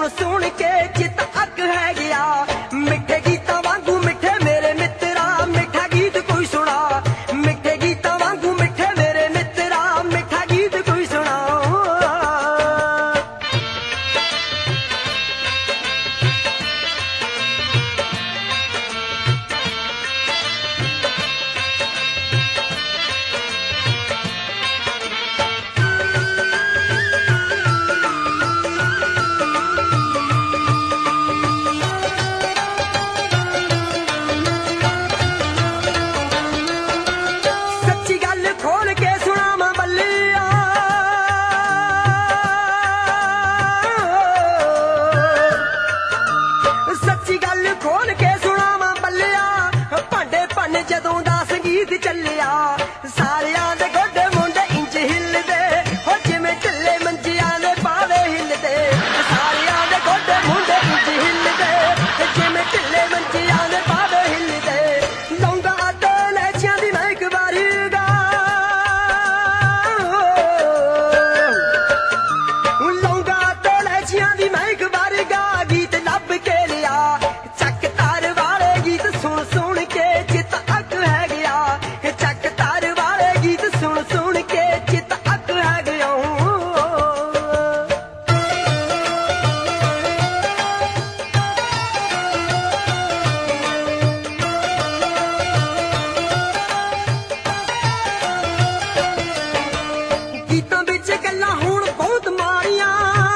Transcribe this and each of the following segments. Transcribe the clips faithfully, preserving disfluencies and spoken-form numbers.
सुन के चित अक है गया। मिठे गीतां वांगू मिठे मेरे मित्रा, मिठा गीत कोई सुना। मिठे गीतां वांगू मिठे मेरे मित्रा, मिठा गीत कोई सुना। जदों दा संगीत चलिया सारियां दे गोडे मुंडे इंज हिलदे, हो जिवें ढिल्ले मंजियां दे पावे हिलदे। सारियां दे गोडे मुंडे इंज हिलदे, जिवें ढिल्ले मंजियां दे पावे हिलदे। लौंगा ते लैचियां दी महक वारीगा, लौंगा ते लैचियां दी महक वारीगा। गीत लब के लिया चक तार वाले गीत सुन सुन के चित अक है गया। चक तार वाले गीत सुन सुन के चित अक है गया। गीतां विच गल्लां हुण बहुत माड़ियां,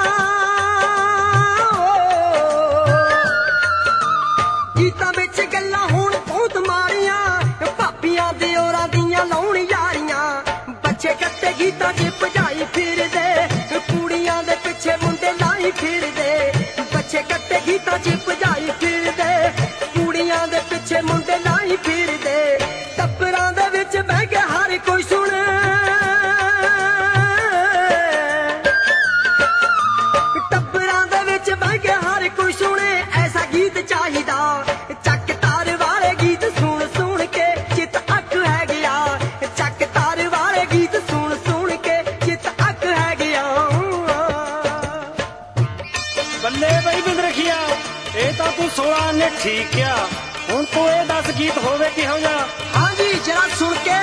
गीतां विच गल्लां हुण बहुत माड़ियां। भाबियां दियोरां दियां लाउण यारियां, बच्चे कट्टे गीतां च भजाई फिरदे। कुड़ियां दे पिछे मुंडे लाई फिरदे, बच्चे कट्टे गीतां च भजाई फिरदे। कुड़ियां दे पिछे मुंडे लाई फिरदे। टब्बरां दे विच बह के हर कोई सुणे, टब्बरां दे विच बह के हर कोई सुणे। ऐसा गीत चाहिदा चक तार वाले गीत सुन सुन के चित अक है गया। चक तार वाले गीत सुन सुन के चित अक है गया। बल्ले बई बिंद रखिया, ये तो तू सोलह ने ठीक किया। हुण तू ये दस गीत होवे किहो जा? हाँ जी जरा सुन के।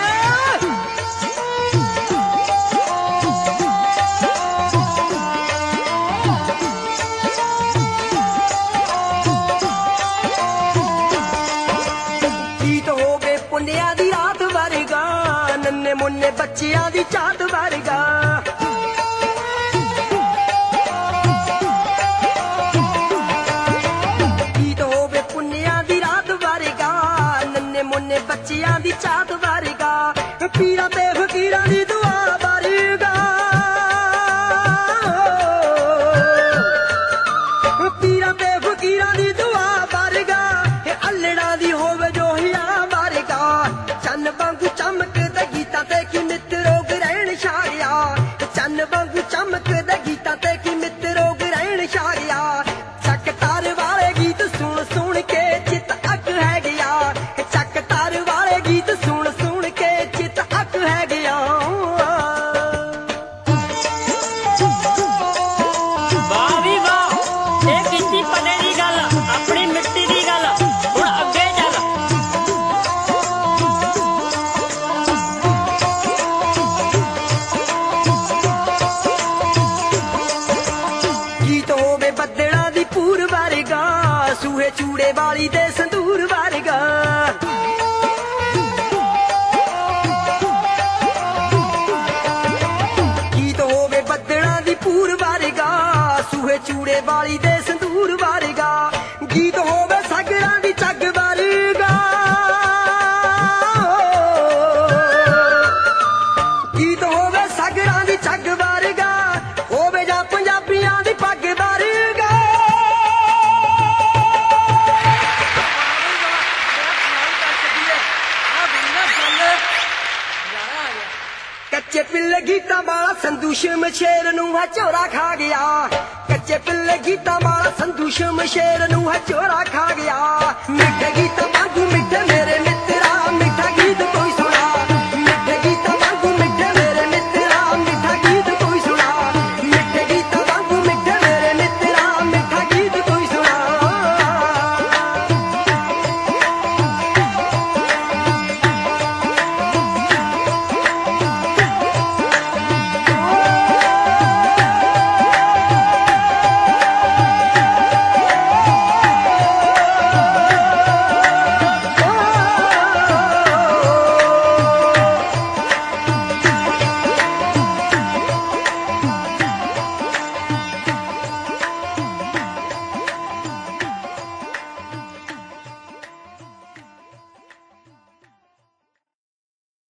गीत होवे पुन्निया दी रात वर्गा, नन्ने मुन्ने बच्चियां दी चात वर्गा। गीत होवे पुन्निया दी रात वर्गा, नन्ने मुन्ने बच्चियां दी चात वर्गा। पीरां ते फकीरां दी दुआ वर्गा, पीरां ते फकीरां दी दुआ वर्गा। अल्लड़ां दी होवे जो हिया वर्गा, चन्न वांगू चमकदे गीतां ते की मित्रो ग्रहण छा गया। चन्न वांगू चमकदे गीतां ते की मित्रो ग्रहण छा गया। चक तार वाले गीत सुन सुन के चित अक है गया। चक तार वाले गीत सुन सुन के चित अक है गया। वाह भी वाह, ये कीती पते दी गल, अपनी मिट्टी दी गल। हुण अगे चल। गीत होवे बदड़ा दी पूर वर्गा, सूहे चूड़े वाली दे संदूर वर्गा। गीत होवे बदड़ा दी पूर वर्गा, सूहे चूड़े वाली दे संदूर वर्गा। गीत होवे सागरां दी चग वर्गा, गीत होवे सागरां दी चग वर्गा। होवे जां पंजाबियां दी पग वर्गा। कच्चे पिल्ले गीतां वाला संधू शमशेर नूं है चोरा खा गया। कच्चे पिल्ले गीतां वाला संधू शमशेर नूं है चोरा खा गया। मिठे गीतां वांगू मिठे मेरे मित्रा, मिठा गीत कोई